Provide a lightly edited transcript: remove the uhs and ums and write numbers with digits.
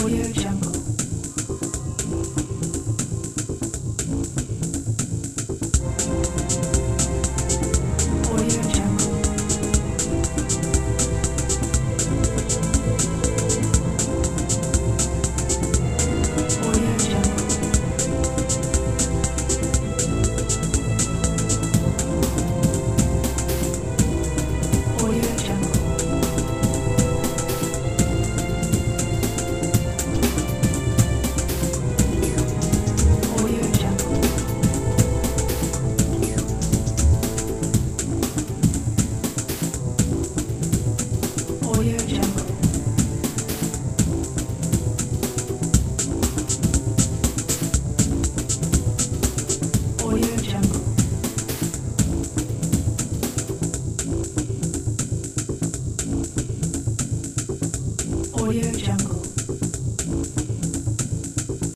Audio Jungle. Audio Jungle. Audio Jungle. Audio Jungle. Audio Jungle. Audio Jungle. Audio Jungle. Audio Jungle.